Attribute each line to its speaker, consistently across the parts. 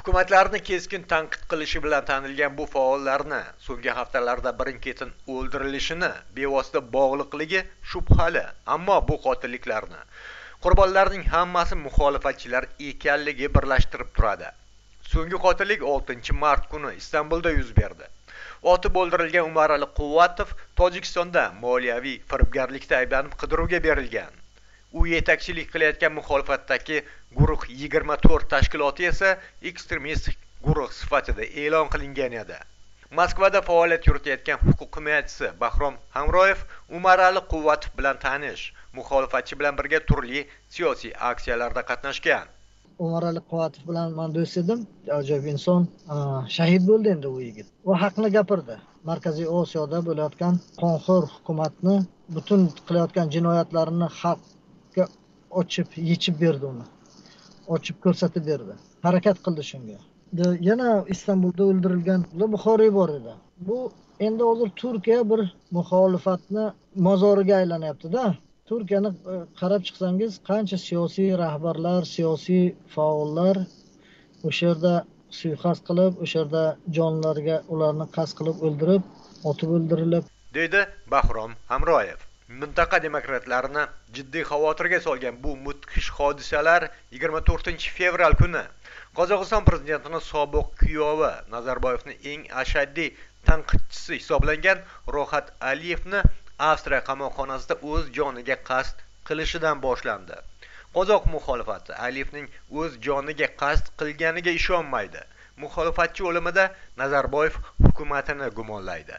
Speaker 1: Hukumatlarni keskin tanqid qilishi bilan tanilgan bu faollarni so'nggi haftalarda birin-ketin o'ldirilishini bevosita bog'liqligi shubhali, ammo bu qotilliklarni qurbonlarning hammasi muxolifatchilar ekanligi birlashtirib turadi. So'nggi qotillik 6-mart kuni Istanbulda yuz berdi. Otib o'ldirilgan Umarali Quvvatov Tojikistonda moliyaviy firibgarlikda ayblanib qidiruvga berilgan. U yetakchilik qilayotgan muxolifatdagi guruh 24 tashkiloti esa ekstremistik guruh sifatida e'lon qilingan edi. Moskvada faoliyat yuritayotgan huquq himoyachisi Bahrom Hamroyev Umarali Quvvatov bilan tanish, muxolifatchi bilan birga turli siyosiy aksiyalarda qatnashgan.
Speaker 2: Umarali Quvvatov bilan men do'st edim. Ajoyib inson, shahid bo'ldi endi u yigit. U haqni gapirdi. Markaziy Osiyoda bo'layotgan qonxo'r hukumatni butun qilayotgan jinoyatlarini xalqqa ochib, yechib berdi uni. Ochib ko'rsatib berdi. Harakat qildi shunga. Yana Istanbulda o'ldirilgan Buxoriy bor edi. Bu endi hozir Turkiya bir muxolifatni mozoriga aylanyapti-da. Turkiyani qarab chiqsangiz, qancha siyosiy rahbarlar, siyosiy faollar o'sha yerda suiqasd qilib, o'sha yerda jonlariga ularni qasd qilib o'ldirib, otib o'ldirilib,
Speaker 1: deydi Bahrom Hamroyev. Mintaqa demokratlarini jiddiy xavotirga solgan bu mudhish hodisalar 24-fevral kuni Qozog'iston prezidentining sobiq kuyovi Nazarboyevning eng ashaddiy tanqidchisi hisoblangan Rohat Aliyevni Avstriya qamoqxonasida o'z joniga qasd qilishidan boshlandi. Qozoq muxolifati Aliyevning o'z joniga qasd qilganiga ishonmaydi. Muxolifatchi o'limida Nazarboyev hukumatini gumonlaydi.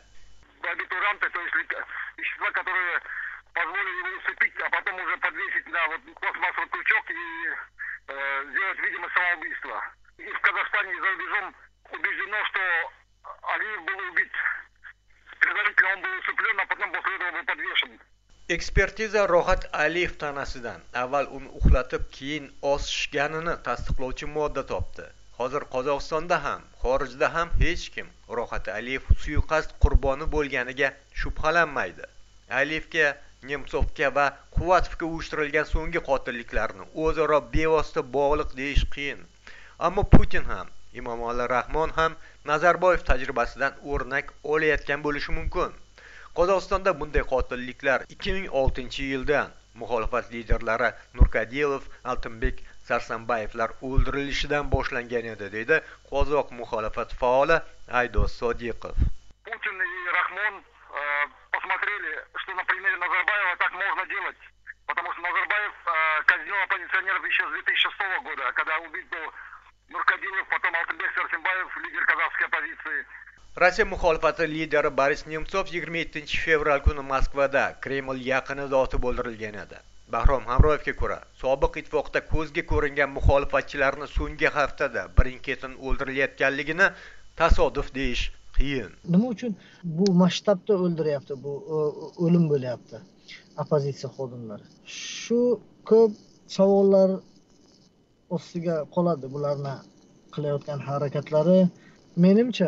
Speaker 3: Позволили ему усыпить, а потом уже подвесить на пластмассовый крючок и сделать, видимо, самоубийство. И в Казахстане и за рубежом убеждено, что Алиев был убит. Предварительно он был усыплен, а потом после этого был подвешен.
Speaker 1: Ekspertiza Rohat Aliyev tanasidan avval uni uxlatib, keyin osishganini tasdiqlovchi modda topdi. Hozir Qozog'istonda ham, xorijda ham hech kim Rohat Aliyev suiqasd qurboni bo'lganiga shubhalanmaydi. Aliyevga, Nemsovga va Quvvatovga uyushtirilgan so'nggi qotilliklarni o'zaro bevosita bog'liq deyish qiyin. Ammo Putin ham, Emomali Rahmon ham Nazarboyev tajribasidan o'rnak olayotgan bo'lishi mumkin. Qozog'istonda bunday qotilliklar 2006-yildan muxolifat liderlari Nurkadilov, Altinbek, Sarsanbayevlar o'ldirilishidan boshlangan edi, deydi qozoq muxolifat faoli Aydos Sodiqov.
Speaker 3: Putin и Rahmon посмотрели, что на примере Назарбаева так можно делать. Потому что Назарбаев казнил оппозиционеров еще с 2006 года, когда убит был Нуркадилов, потом Алтынбек Сарсенбаев, лидер казахской оппозиции.
Speaker 1: Rossiya muxolifati lideri Boris Nemtsov 27-fevral kuni Moskvada Kreml yaqinida otib o'ldirilgan edi. Bahrom Hamroyevga ko'ra, sobiq ittifoqda ko'zga ko'ringan muxolifatchilarni so'nggi haftada birin-ketin o'ldirilayotganligini tasodif deyish qiyin.
Speaker 2: Nima uchun bu masshtabda o'ldiryapti, bu o'lim bo'lyapti oppozitsiya xodimlari? Shu ko'p savollar ostiga qoladi bularni qilayotgan harakatlari. Menimcha,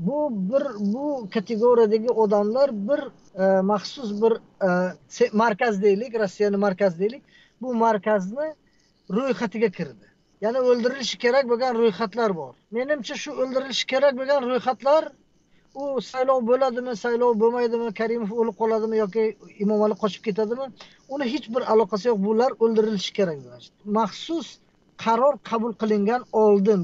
Speaker 2: bu kategoriyadagi odamlar bir maxsus bir markaz deylik, Rossiyani markaz deylik, bu markazni ro'yxatiga kirdi. Ya'ni o'ldirilishi kerak bo'lgan ro'yxatlar bor. Menimcha shu o'ldirilishi kerak bo'lgan ro'yxatlar u saylov bo'ladimi, saylov bo'lmaydimi, Karimov o'lib qoladimi yoki Emomali qochib ketadimi, uni hech bir aloqasi yo'q. Bular o'ldirilishi kerak bo'ladi. Maxsus qaror qabul qilingan oldin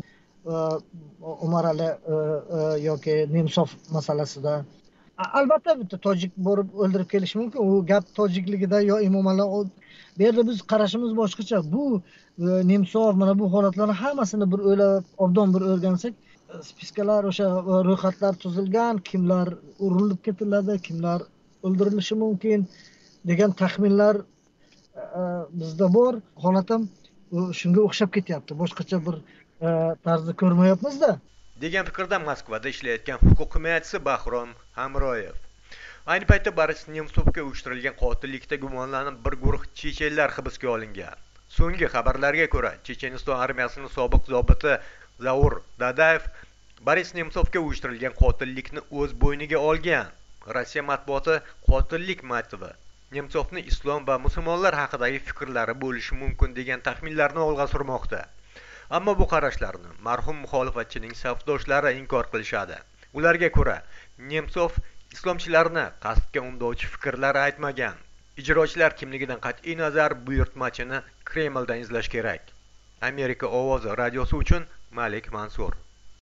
Speaker 2: Umarali yoki Nemsov masalasida albatta bitta tojik borib o'ldirib kelishi mumkin. U gap tojikligida yo Emomali bu yerda biz qarashimiz boshqacha. Bu Nemsov mana bu holatlarni hammasini bir o'ylab, obdon bir o'rgansak, spiskalar, o'sha ro'yxatlar tuzilgan, kimlar urilib ketiladi, kimlar o'ldirilishi mumkin degan taxminlar bizda bor. Holatim shunga o'xshab ketyapti. Boshqacha bir tarzda ko'rmayapmiz-da.
Speaker 1: degan fikrda Moskvada ishlayotgan huquq himoyachisi Bahrom Hamroyev. Ayni paytda Boris Nemsovga uyushtirilgan qotillikda gumonlanib bir guruh chechenlar hibsga olingan. So'nggi xabarlarga ko'ra, Checheniston armiyasining sobiq zobiti Zaur Dadayev Boris Nemsovga uyushtirilgan qotillikni o'z bo'yniga olgan. Rossiya matbuoti qotillik motivi Nemsovning islom va musulmonlar haqidagi fikrlari bo'lishi mumkin degan taxminlarni olg'a surmoqda. Ammo bu qarashlarni marhum muxolifatchining safdoshlari inkor qilishadi. Ularga ko'ra, Nemsov islomchilarni qasdga undovchi fikrlar aytmagan. Ijrochilar kimligidan qat'iy nazar buyurtmachini Kremldan izlash kerak. Amerika ovozi radiosi uchun Malik Mansur.